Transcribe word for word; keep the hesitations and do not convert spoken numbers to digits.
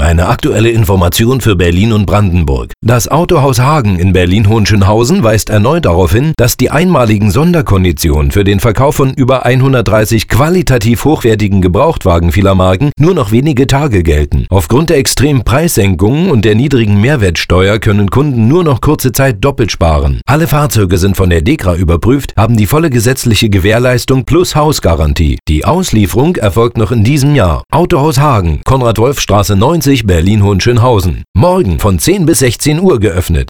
eine aktuelle Information für Berlin und Brandenburg. Das Autohaus Hagen in Berlin-Hohenschönhausen weist erneut darauf hin, dass die einmaligen Sonderkonditionen für den Verkauf von über hundertdreißig qualitativ hochwertigen Gebrauchtwagen vieler Marken nur noch wenige Tage gelten. Aufgrund der extremen Preissenkungen und der niedrigen Mehrwertsteuer können Kunden nur noch kurze Zeit doppelt sparen. Alle Fahrzeuge sind von der DEKRA überprüft, haben die volle gesetzliche Gewährleistung plus Hausgarantie. Die Auslieferung erfolgt noch in diesem Jahr. Autohaus Hagen, Konrad-Wolf-Straße neunzig, Berlin-Hohenschönhausen. Morgen von zehn bis sechzehn Uhr geöffnet.